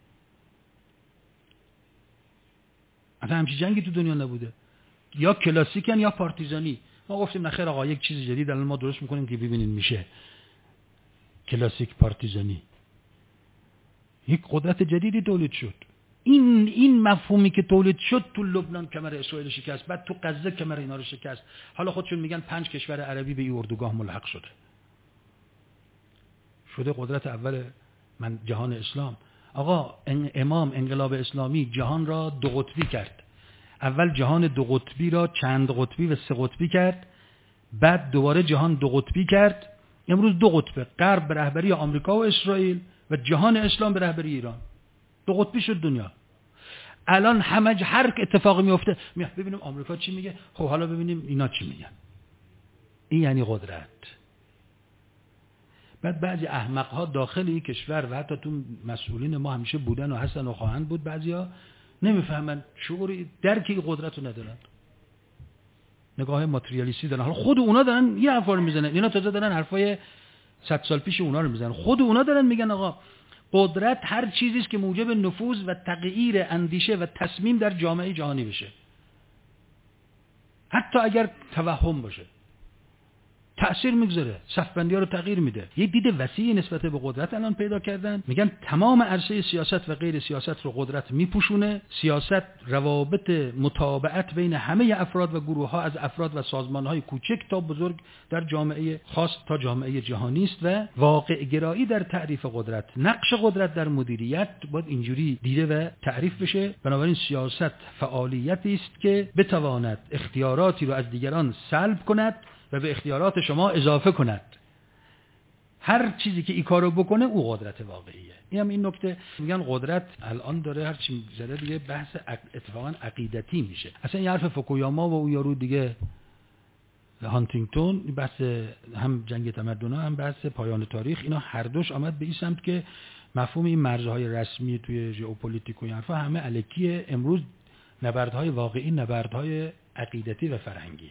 اصلا همچین جنگی تو دنیا نبوده، یا کلاسیکن یا پارتیزانی. ما گفتیم نخیر آقا یک چیز جدید الان ما درست میکنیم که ببینین میشه کلاسیک پارتیزانی. یک قدرت جدیدی تولید شد. این مفهومی که تولید شد تو لبنان کمر اسرائیل شکست، بعد تو غزه کمر اینا رو شکست. حالا خودشون میگن 5 کشور عربی به این اردوگاه ملحق شده قدرت اول جهان اسلام. آقا امام انقلاب اسلامی جهان را 2 قطبی کرد. اول جهان 2 قطبی را چند قطبی و 3 قطبی کرد، بعد دوباره جهان 2 قطبی کرد. امروز 2 قطبه، غرب به رهبری آمریکا و اسرائیل و جهان اسلام به رهبری ایران. 2 قطبی شد دنیا. الان هر اتفاقی میفته ببینیم آمریکا چی میگه، خب حالا ببینیم اینا چی میگن. این یعنی قدرت. بعد بعضی احمق‌ها داخل این کشور و حتی تو مسئولین ما همیشه بودن و هستن و خواهند بود، بعضیا نمیفهمن، شعوری درکی قدرت رو ندارن، نگاه ماتریالیستی دارن. حالا خود اونا دارن یه حرفا رو میزنن، اینا تازه دارن حرفای 100 سال پیش اونا رو میزنن. خود اونا دارن میگن آقا قدرت هر چیزی است که موجب نفوذ و تغییر اندیشه و تصمیم در جامعه جهانی بشه، حتی اگر توهم باشه. تأثیر میگذاره، صفبندی‌ها رو تغییر میده. یه دید وسیعی نسبت به قدرت الان پیدا کردن، میگن تمام عرصه سیاست و غیر سیاست رو قدرت میپوشونه. سیاست روابط متابعت بین همه افراد و گروه‌ها، از افراد و سازمان‌های کوچک تا بزرگ در جامعه خاص تا جامعه جهانی است و واقع گرایی در تعریف قدرت، نقش قدرت در مدیریت باید اینجوری دیده و تعریف بشه. بنابراین سیاست فعالیتی است که بتواند اختیاراتی رو از دیگران سلب کند و به اختیارات شما اضافه کند. هر چیزی که این کارو بکنه او قدرت واقعیه. این هم این نکته. میگن قدرت الان داره هر چی میذاره دیگه بحث اتفاقا عقیدتی میشه. اصلا این حرف فوکویاما و اون یارو دیگه هانتینگتون، بحث هم جنگ تمدن‌ها هم بحث پایان تاریخ، اینا هر دوش آمد به این سمت که مفهوم این مرزهای رسمی توی ژئوپلیتیک و این حرفا همه الکیه. امروز نبردهای واقعی نبردهای عقیدتی و فرهنگیه.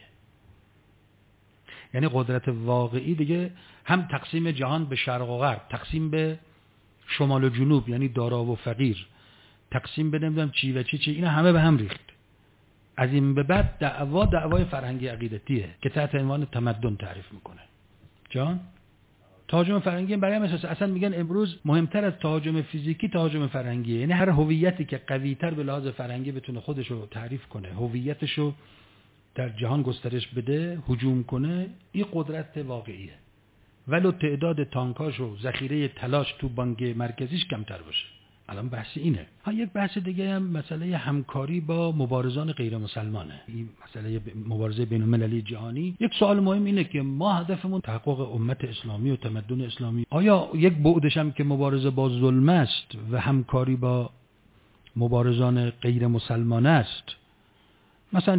یعنی قدرت واقعی دیگه هم تقسیم جهان به شرق و غرب، تقسیم به شمال و جنوب یعنی دارا و فقیر، تقسیم به نمیدونم چی و چی اینا همه به هم ریخت. از این به بعد دعوای فرهنگی عقیدتیه که تحت عنوان تمدن تعریف میکنه. جان تهاجم فرهنگی برای اساس اصلا میگن امروز مهمتر از تهاجم فیزیکی تهاجم فرهنگیه. یعنی هر هویتی که قوی‌تر به لحاظ فرهنگی بتونه خودش رو تعریف کنه، هویتش رو در جهان گسترش بده، هجوم کنه، این قدرت واقعیه. ولو تعداد تانکاش و ذخیره تلاش تو بانک مرکزیش کمتر باشه. الان بحث اینه. یک بحث دیگه هم مسئله همکاری با مبارزان غیر مسلمانه. این مسئله مبارزه بین المللی جهانی. یک سوال مهم اینه که ما هدفمون تحقق امت اسلامی و تمدن اسلامی. آیا یک بعدش هم که مبارزه با ظلم است و همکاری با مبارزان غیر مسلمان است؟ مثلا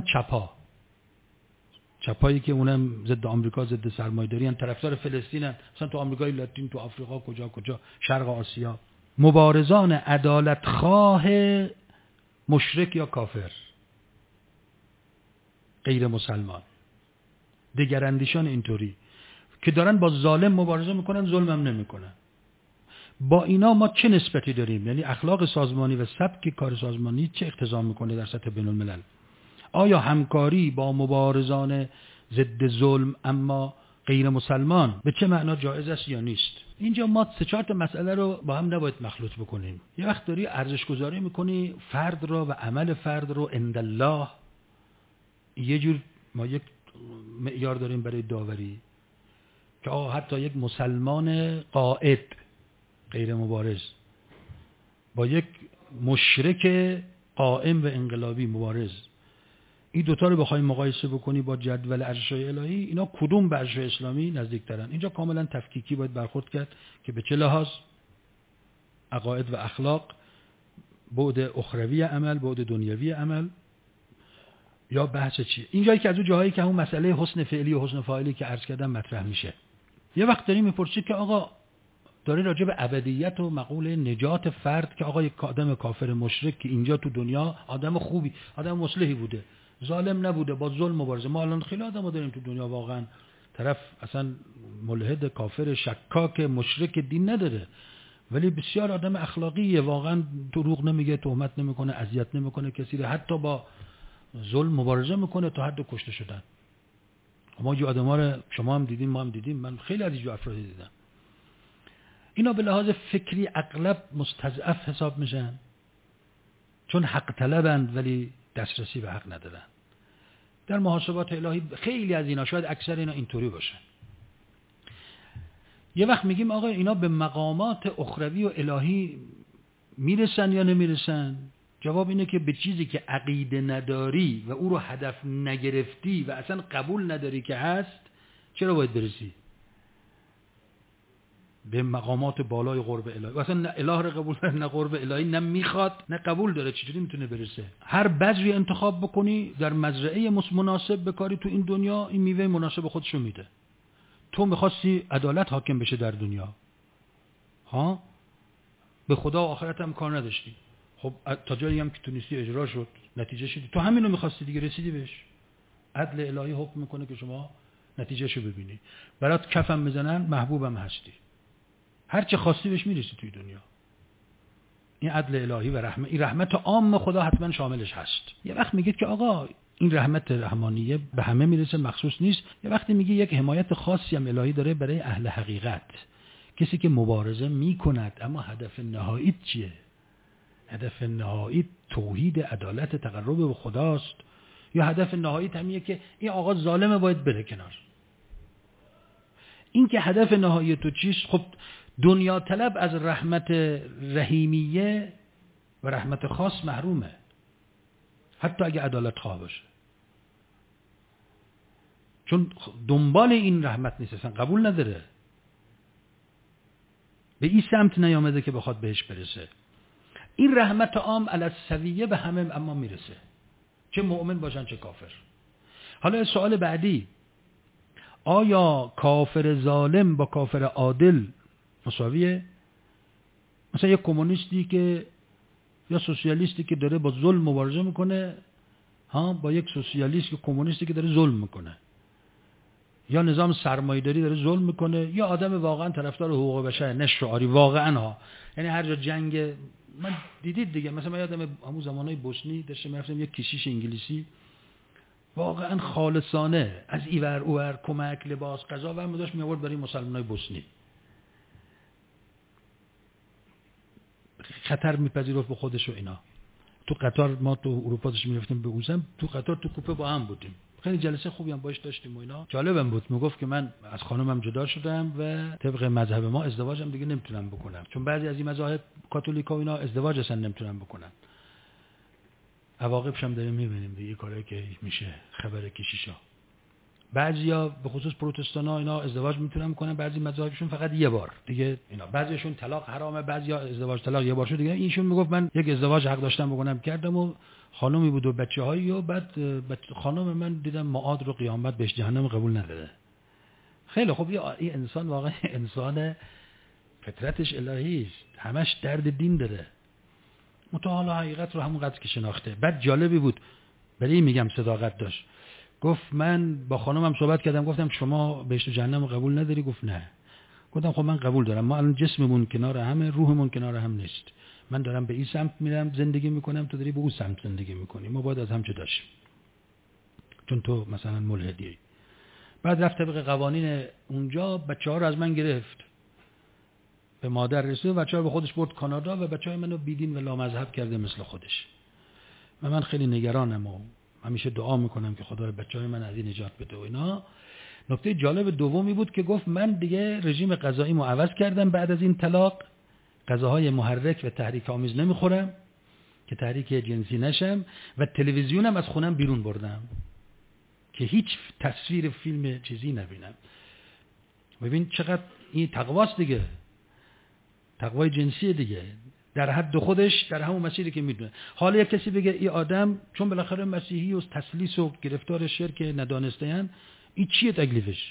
چپایی که اونم ضد آمریکا، ضد سرمایه‌داری ان، طرفدار فلسطین ان، مثلا تو آمریکای لاتین، تو آفریقا، کجا شرق آسیا. مبارزان عدالت خواه مشرک یا کافر، غیر مسلمان، دگراندیشان اینطوری که دارن با ظالم مبارزه میکنن، ظلم هم نمیکنن. با اینا ما چه نسبتی داریم؟ یعنی اخلاق سازمانی و سبک کار سازمانی چه اقتضا میکنه در سطح بین الملل؟ آیا همکاری با مبارزان ضد ظلم اما غیر مسلمان به چه معنا جایز است یا نیست؟ اینجا ما 3-4 مسئله رو با هم نباید مخلوط بکنیم. یه وقت داری ارزش گذاری میکنی فرد رو و عمل فرد رو عند الله. یه جور ما یک معیار داریم برای داوری که حتی یک مسلمان قائد غیر مبارز با یک مشرک قائم و انقلابی مبارز، این دوتا رو بخوایم مقایسه بکنی با جدول ارشای الهی، اینا کدوم به ارشای اسلامی نزدیکترن؟ اینجا کاملا تفکیکی باید برخورد کرد که به چه لحاظ عقاید و اخلاق، بعد اخروی عمل، بعد دنیوی عمل، یا بحث چیه؟ اینجایی که از اون جاهایی که همون مسئله حسن فعلی و حسن فاعلی که عرض کردم مطرح میشه. یه وقت داریم میپرسی که آقا داره راجع به ابدیت و مقوله نجات فرد که آقا یک آدم کافر مشرک که اینجا تو دنیا آدم خوبی، آدم مصلحی بوده، ظالم نبوده، با ظلم مبارزه. ما الان خیلی آدم‌ها داریم تو دنیا واقعا طرف اصلا ملحد کافر شکاک مشرک دین نداره، ولی بسیار آدم اخلاقیه، واقعا دروغ نمیگه، تهمت نمیکنه، اذیت نمیکنه کسی رو، حتی با ظلم مبارزه میکنه تا حد کشته شدن. ما جو آدم‌ها رو شما هم دیدین، ما هم دیدیم، من خیلی از اینجور افراد دیدم. اینا به لحاظ فکری اغلب مستضعف حساب میشن چون حق طلبند ولی دسترسی به حق ندارن. در محاسبات الهی خیلی از اینا، شاید اکثر اینا اینطوری باشن. یه وقت میگیم آقا اینا به مقامات اخروی و الهی میرسن یا نمیرسن؟ جواب اینه که به چیزی که عقیده نداری و او رو هدف نگرفتی و اصلا قبول نداری که هست، چرا باید برسی؟ به مقامات بالای قرب الهی و اصلا نه اله رو قبول داره نه قرب الهی، نه میخواد نه قبول داره، چجوری میتونه برسه؟ هر بذری انتخاب بکنی در مزرعه مناسب بکاری تو این دنیا، این میوه مناسب خودشو میده. تو میخواستی عدالت حاکم بشه در دنیا، ها، به خدا و آخرت هم کار نداشتی، خب تا جایی هم که تونستی اجرا شد، نتیجه شدی. تو همینو میخواستی دیگه، رسیدی بهش. عدل الهی حکم میکنه که شما نتیجه شو ببینی، برات کفم میزنن، محبوبم هستی، هر چه خواستی بهش میرسی توی دنیا. این عدل الهی و رحمت، این رحمت عام خدا حتما شاملش هست. یه وقت میگید که آقا این رحمت رحمانیه به همه میرسه، مخصوص نیست. یه وقتی میگه یک حمایت خاصی هم الهی داره برای اهل حقیقت، کسی که مبارزه میکند اما هدف نهایی چیه؟ هدف نهایی توحید، عدالت، تقرب به خداست، یا هدف نهایی همیه که این آقا ظالمه باید بره کنار؟ این که هدف نهایی تو چیست؟ خب دنیا طلب از رحمت رحیمیه و رحمت خاص محرومه، حتی اگه عدالت خواه باشه، چون دنبال این رحمت نیست، اصلا قبول نداره، به این سمت نیامده که بخواد بهش برسه. این رحمت عام علی السویه به همه اما میرسه، چه مؤمن باشن چه کافر. حالا سوال بعدی، آیا کافر ظالم با کافر عادل مساویه؟ مثلا یک کمونیستی که یا سوسیالیستی که داره با ظلم مبارزه میکنه با یک سوسیالیست یا کمونیستی که داره ظلم میکنه، یا نظام سرمایه‌داری داره ظلم میکنه، یا آدم واقعا طرفدار حقوق بشر نه شعاری واقعا یعنی هر جا جنگ، من دیدید دیگه، مثلا من یادم همون زمانهای بوسنی داشتم میرفتم یک کشیش انگلیسی واقعا خالصانه از ایور اوور کمک، لباس، غذا و هم داشت میآورد برای مسلمانای بوسنی. خطر میپذیرفت به خودش و اینا. تو قطار ما تو اروپا داشتیم میرفتیم به اوزم، تو قطار تو کوپه با هم بودیم، خیلی جلسه خوبی هم باش داشتیم و اینا. جالبم بود، میگفت که من از خانمم جدا شدم و طبق مذهب ما ازدواجم دیگه نمیتونم بکنم، چون بعضی از این مذاهب کاتولیکا و اینا ازدواج اصلا نمیتونن بکنن. عواقبش هم داریم میبینیم دیگه، کاری که میشه خبر کشیشا. بعضیا به خصوص پروتستانا اینا ازدواج میتونن بکنن، بعضی مذاهبشون فقط یه بار دیگه اینا، بعضیشون طلاق حرامه، بعضیا ازدواج طلاق یه بار شد دیگه. اینشون میگفت من یک ازدواج حق داشتم بکنم، کردم و خانومی بود و بچه‌هایی، و بعد خانم من دیدم معاد رو قیامت بهش جهنم قبول نداره. خیلی خب، این انسان واقعا انسان فطرتش الهی است، همش درد دین داره، متعال حقیقت رو همونقدر که شناخته. بعد جالبی بود، برای میگم صداقت داشت، گفت من با خانمم صحبت کردم، گفتم شما بهشت و جهنم قبول نداری؟ گفت نه. گفتم خب من قبول دارم، ما الان جسممون کنار همه، روحمون کنار هم نیست، من دارم به این سمت میرم زندگی میکنم، تو داری به اون سمت زندگی میکنی، ما باید از هم جدا شیم، چون تو مثلا ملحدی. بعد رفت طبق قوانین اونجا، بچه‌ها رو از من گرفت، به مادر رسید، بچه‌ها رو به خودش برد کانادا و بچه‌های منو بیدین و لامذهب کرده مثل خودش. و من خیلی نگرانم و همیشه دعا میکنم که خدا بچه‌های من از این نجات بده و اینا. نکته جالب دومی بود که گفت من دیگه رژیم غذاییمو عوض کردم بعد از این طلاق، غذاهای محرک و تحریک آمیز نمیخورم که تحریک جنسی نشم، و تلویزیونم از خونم بیرون بردم که هیچ تصویر فیلم چیزی نبینم. ببین چقدر این تقواست دیگه، تقوای جنسی دیگه، در حد خودش، در همون مسیری که میدونه. حالا یک کسی بگه این آدم چون بالاخره مسیحی و تسلیس و گرفتار شرک ندانسته‌اند، این چیه تکلیفش؟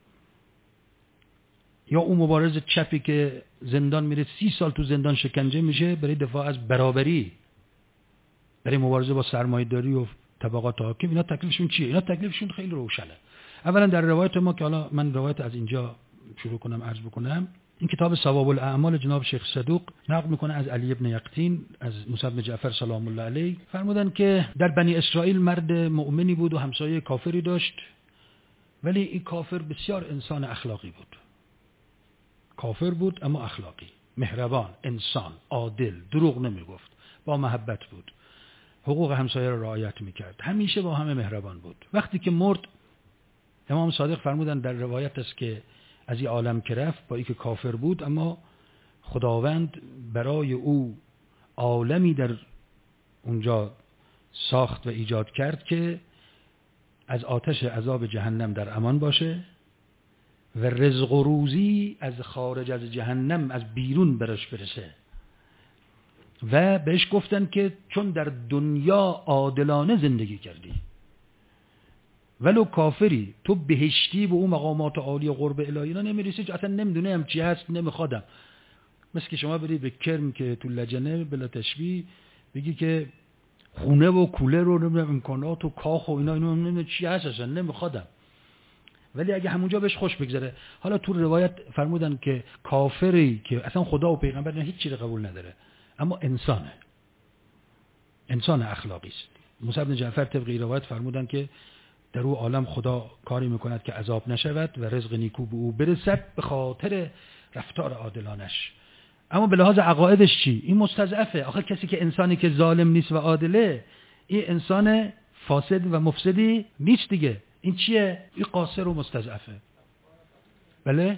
یا اون مبارز چپی که زندان میره 30 سال تو زندان شکنجه میشه برای دفاع از برابری، برای مبارزه با سرمایه‌داری و طبقات حاکم، اینا تکلیفشون چیه؟ اینا تکلیفشون خیلی روشنه. اولا در روایت ما که حالا من روایت از اینجا شروع کنم عرض بکنم، این کتاب ثواب الاعمال جناب شیخ صدوق نقل میکنه از علی ابن یقطین از موسی بن جعفر سلام الله علیه، فرمودن که در بنی اسرائیل مرد مؤمنی بود و همسایه کافری داشت، ولی این کافر بسیار انسان اخلاقی بود. کافر بود اما اخلاقی، مهربان، انسان، عادل، دروغ نمیگفت، با محبت بود، حقوق همسایه را رعایت میکرد، همیشه با همه مهربان بود. وقتی که مرد، امام صادق فرمودن در روایت است که از این عالم که رفت با اینکه کافر بود، اما خداوند برای او عالمی در اونجا ساخت و ایجاد کرد که از آتش عذاب جهنم در امان باشه و رزق و روزی از خارج از جهنم از بیرون برش برسه. و بهش گفتن که چون در دنیا عادلانه زندگی کردی، ولو کافری، تو بهشتی به اون مقامات عالی قرب الهی اینا نمیرسی، اصلا نمیدونه هم چی هست، نمیخوادم. مثل که شما برید به کرم که تو لجنه بلا تشبیه بگی که خونه و کولر و نمیدونم امکانات و کاخ و اینا نمیدونم چی هست، اصلا نمیخوادم. ولی اگه همونجا بهش خوش بگذره. حالا تو روایت فرمودن که کافری که اصلا خدا و پیغمبر هیچ چیزی قبول نداره، اما انسانه، انسان اخلاقی است، موسی بن جعفر طبق روایت فرمودن که در او عالم خدا کاری میکند که عذاب نشود و رزق نیکو به او برسد به خاطر رفتار عادلانش. اما به لحاظ عقایدش چی؟ این مستضعفه. آخه کسی که انسانی که ظالم نیست و عادله، این انسان فاسد و مفسدی نیست دیگه. این چیه؟ این قاصر و مستضعفه. بله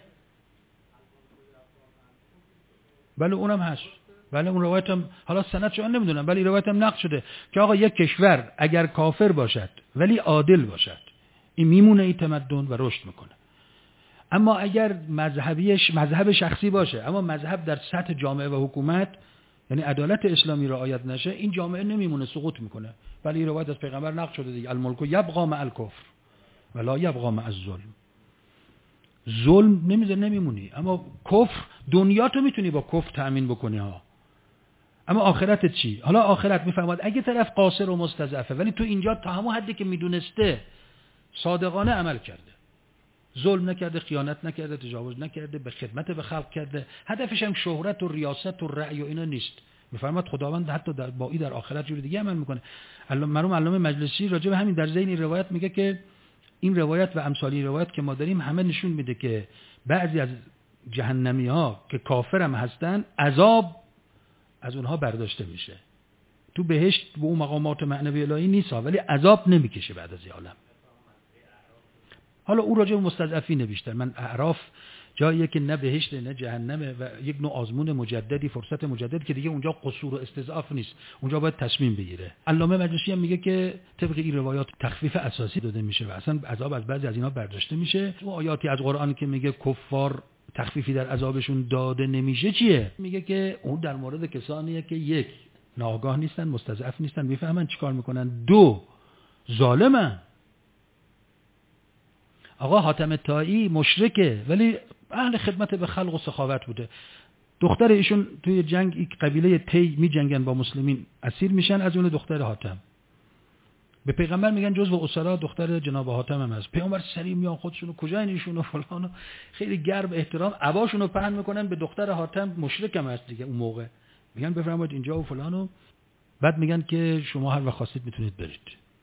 اونم هست. بله اون روایت هم حالا سندش رو نمیدونم، ولی روایت هم نقل شده که آقا یک کشور اگر کافر باشد ولی عادل باشد، این میمونه این تمدن و رشد میکنه. اما اگر مذهب شخصی باشه اما مذهب در سطح جامعه و حکومت، یعنی عدالت اسلامی رعایت نشه، این جامعه نمیمونه، سقوط میکنه. ولی این روایت از پیغمبر نقل شده دیگه، الملک یبقی مع الکفر ولا یبقی مع الظلم. ظلم نمیمونی، اما کفر دنیا تو میتونی با کفر تأمین بکنی ها. اما آخرت چی؟ حالا آخرت میفهمد اگه طرف قاصر و مستضعفه ولی تو اینجا تا همون حدی که میدونسته صادقانه عمل کرده، ظلم نکرده، خیانت نکرده، تجاوز نکرده، به خدمت به خلق کرده، هدفش هم شهرت و ریاست و رأی و اینا نیست، میفرماد خداوند حتی در آخرت جور دیگه عمل میکنه. مرحوم علامه مجلسی راجع به همین در ذیل این روایت میگه که این روایت و امثال این روایت که ما داریم همه نشون میده که بعضی از جهنمی ها که کافر هم هستن عذاب از اونها برداشته میشه. تو بهشت به اون مقامات معنوی الهی نیست ولی عذاب نمیکشه بعد از این عالم. حالا او راجع به مستضعفین بیشتر، من اعراف جاییه که نه بهشت نه جهنمه و یک نوع آزمون مجددی، فرصت مجددی که دیگه اونجا قصور و استضعاف نیست، اونجا باید تصمیم بگیره. علامه مجلسی هم میگه که طبق این روایات تخفیف اساسی داده میشه و اصلا عذاب از بعضی از اینا برداشته میشه. تو آیاتی از قرآن که میگه کفار تخفیفی در عذابشون داده نمیشه چیه؟ میگه که اون در مورد کسانیه که یک ناآگاه نیستن، مستضعف نیستن، میفهمن چیکار میکنن، دو ظالمن. آقا حاتم طایی مشرکه ولی اهل خدمت به خلق و سخاوت بوده. دختر ایشون توی جنگ قبیله تی می جنگن با مسلمین، اسیر میشن، از اون دختر حاتم. به پیغمبر میگن جزو اسرا دختر جناب حاتم هم هست. پیغمبر سریع میان خودشونو کجای ایشونو فلانو، خیلی گرم احترام عباشونو پهن میکنن به دختر حاتم، مشرک هم هست دیگه اون موقع. میگن بفرمایید اینجا و فلانو. بعد میگن که شما هر وقت خواستید میتونید برید.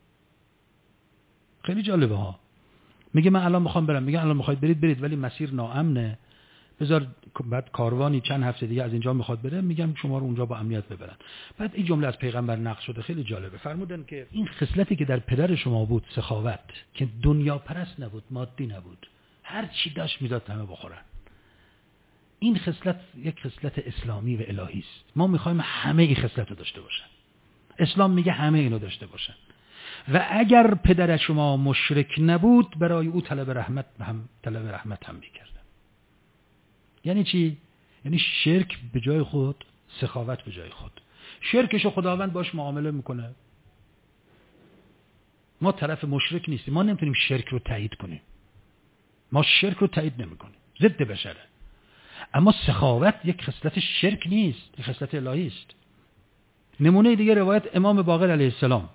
خیلی جالبه ها. میگه من الان میخوام برم. میگن الان میخواید برید ولی مسیر ناامنه، بذار بعد کاروانی چند هفته دیگه از اینجا میخواد بره، میگم شما رو اونجا با امنیت ببرن. بعد این جمله از پیغمبر نقل شده، خیلی جالبه. فرمودن که این خصلتی که در پدر شما بود، سخاوت، که دنیا پرست نبود، مادی نبود، هر چی داشت میداد همه بخورن. این خصلت یک خصلت اسلامی و الهی است. ما میخوایم همه این خصلت رو داشته باشن. اسلام میگه همه اینو داشته باشن. و اگر پدر شما مشرک نبود برای او طلب رحمت هم میکردن. یعنی چی؟ یعنی شرک به جای خود، سخاوت به جای خود. شرکشو خداوند باش معامله میکنه. ما طرف مشرک نیستیم، ما نمیتونیم شرک رو تایید کنیم. ما شرک رو تایید نمیکنیم، ضد بشره. اما سخاوت یک خصلت شرک نیست، یک خصلت الهی است. نمونه دیگه روایت امام باقر علیه السلام.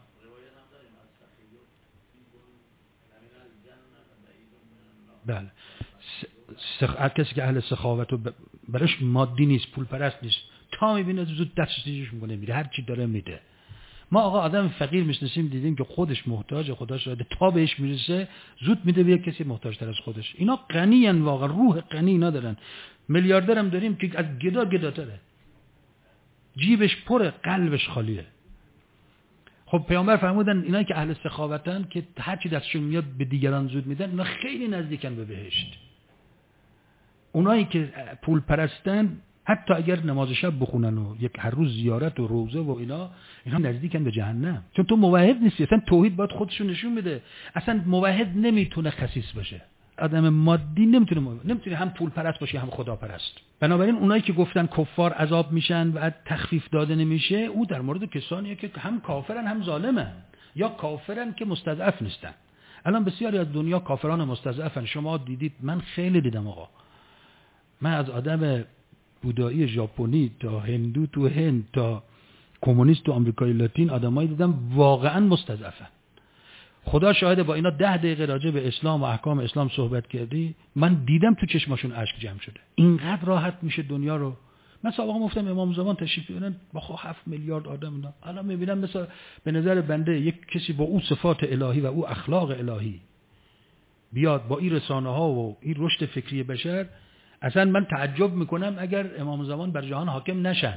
بله، هر کسی که اهل سخاوت و برش مادی نیست، پول پرست نیست، تا میبینه زود دستش میکنه میره، هر چی داره میده. ما آقا آدم فقیر میشناسیم، دیدیم که خودش محتاج، خدا شاهده، تا بهش میرسه زود میده به یک کسی محتاج تر از خودش. اینا غنی ان، واقعا روح غنی ندارن. میلیاردر هم داریم که از گداتره، جیبش پره، قلبش خالیه. خب پیامبر فرمودن اینایی که اهل سخاوتن که هر چی دستشون میاد به دیگران زود میدن، اینا خیلی نزدیکن به بهشت. اونایی که پول پرستن حتی اگر نماز شب بخونن و یک هر روز زیارت و روزه و اینا نزدیکن به جهنم. چون تو موحد نیستی، اصلا توحید باید خودشون نشون بده. اصلا موحد نمیتونه خسیس باشه. آدم مادی نمیتونه هم پول پرست باشه هم خدا پرست. بنابراین اونایی که گفتن کفار عذاب میشن و تخفیف داده نمیشه، او در مورد کسانیه که هم کافرن هم ظالمن، یا کافرن که مستضعف نیستن. الان بسیاری از دنیا کافران مستضعفن. شما دیدید، من خیلی دیدم آقا. من از آدم بودایی ژاپنی تا هندو تو هند تا کمونیست تو آمریکای لاتین آدمایی دیدم واقعا مستضعفن. خدا شاهده، با اینا 10 دقیقه راجع به اسلام و احکام اسلام صحبت کردی، من دیدم تو چشماشون اشک جمع شده. اینقدر راحت میشه دنیا رو من سابقا گفتم امام زمان تشریف بیارن با 7 میلیارد آدم اینا، الان میبینم مثلا به نظر بنده یک کسی با او صفات الهی و او اخلاق الهی بیاد با این رسانه ها و این رشد فکری بشر، اصلا من تعجب میکنم اگر امام زمان بر جهان حاکم نشن.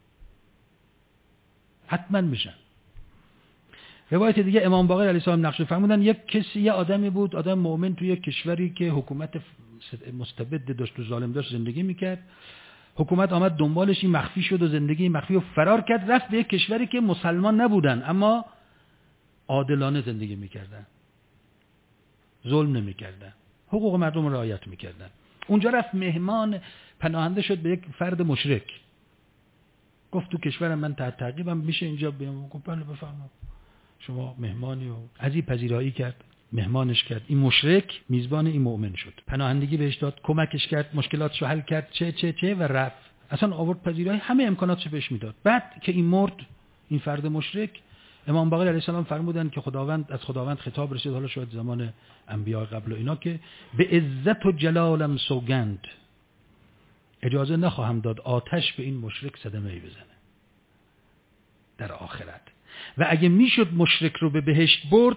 حتما میشن. روایت دیگه امام باقر علیه السلام نقش فرمودن یک کسی، یه آدمی بود، آدم مؤمن توی یک کشوری که حکومت مستبد داشت و ظالم داشت زندگی میکرد. حکومت آمد دنبالش، این مخفی شد و زندگی مخفی و فرار کرد، رفت به یک کشوری که مسلمان نبودن اما عادلانه زندگی میکردن، ظلم نمیکردن، حقوق مردم رو رعایت میکردن. اونجا رفت مهمان، پناهنده شد به یک فرد مشرک. گفت تو کشورم من تحت تعقیبم، میشه اینجا بیام؟ گفت بله بفرمایید. شما مهمانی و از این پذیرایی کرد، مهمانش کرد. این مشرک میزبان این مؤمن شد، پناهندگی بهش داد، کمکش کرد، مشکلاتشو حل کرد، چه و رفت. اصلا آورد پذیرایی، همه امکاناتشو بهش میداد. بعد که این مرد، این فرد مشرک، امام باقر علیه السلام فرمودن که از خداوند خطاب رسید، حالا شاید زمان انبیاء قبل و اینا، که به عزت و جلالم سوگند اجازه نخواهم داد آتش به این مشرک صدمه‌ای بزنه در آخرت. و اگه میشد مشرک رو به بهشت برد،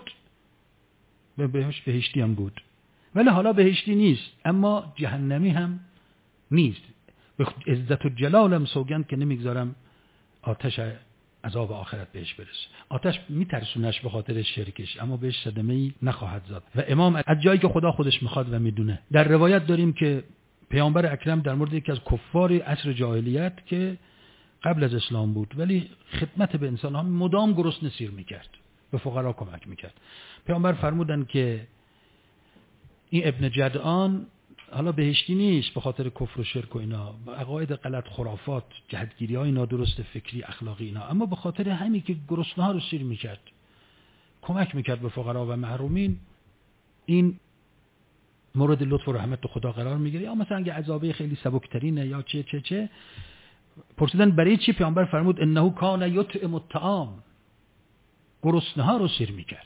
به بهشتی هم بود، ولی حالا بهشتی نیست اما جهنمی هم نیست. به عزت و جلالم سوگند که نمیگذارم آتش عذاب آخرت بهش برسه. آتش میترسونش به خاطر شرکش اما بهش صدمه‌ای نخواهد زد. و امام از جایی که خدا خودش میخواد و میدونه. در روایت داریم که پیامبر اکرم در مورد یکی از کفار عصر جاهلیت که قبل از اسلام بود ولی خدمت به انسان ها مدام گرسنه سیر میکرد، به فقرا کمک میکرد، پیامبر فرمودن که این ابن جدعان حالا بهشتی نیست به خاطر کفر و شرک و اینا، عقاید غلط، خرافات، جهتگیری های نادرست فکری اخلاقی اینا، اما به خاطر همین که گرسنه ها رو سیر میکرد، کمک میکرد به فقرا و محرومین، این مورد لطف و رحمت خدا قرار میگیره. یا مثلا اگه عذابه خیلی سبکترینه یا چه پرسیدن برای چی؟ پیامبر فرمود انه کان یطعم الطعام، گرسنه ها رو سیر میکرد،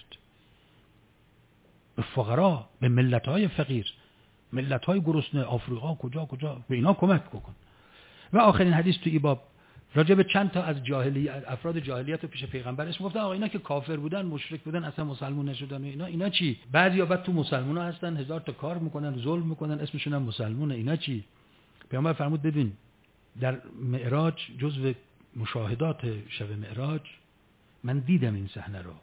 به فقرا، به ملت های فقیر، ملت های گرسنه آفریقا کجا به اینا کمک بکن. و آخرین حدیث تو این باب راجع به چند تا از افراد جاهلیت رو پیش پیغمبر اسم گفتن آقا اینا که کافر بودن، مشرک بودن، اصلا مسلمان نشدن و اینا چی؟ بعضیا بعد تو مسلمونا هستن، 1000 تا کار میکنن، ظلم میکنن، اسمشون هم مسلمونه، اینا چی؟ پیامبر فرمود ببین در معراج، جزو مشاهدات شب معراج، من دیدم این صحنه رو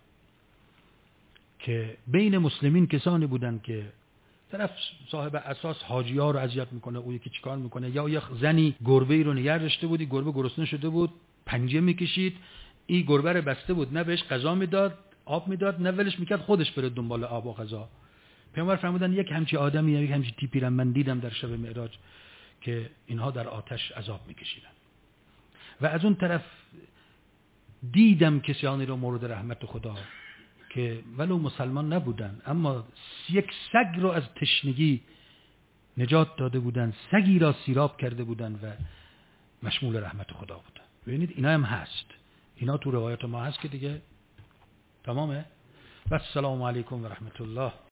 که بین مسلمین کسانی بودن که طرف صاحب اساس حاجی‌ها رو اذیت میکنه، او یکی چیکار میکنه، یا یه زنی گربه‌ای رو نگه داشته بود، گربه گرسنه شده بود، پنجه میکشید، این گربه رو بسته بود، نه بهش غذا میداد، آب میداد، نه ولش میکرد خودش بره دنبال آب و غذا. پیامبر فرمودن یک همچین آدمی، یک همچین تیپی رو من دیدم در شب معراج که اینها در آتش عذاب میکشیدن. و از اون طرف دیدم کسانی رو مورد رحمت خدا که ولو مسلمان نبودن اما یک سگ رو از تشنگی نجات داده بودن، سگی را سیراب کرده بودن و مشمول رحمت خدا بودن. ببینید اینا هم هست، اینا تو روایت ما هست که دیگه تمامه. و السلام علیکم و رحمت الله.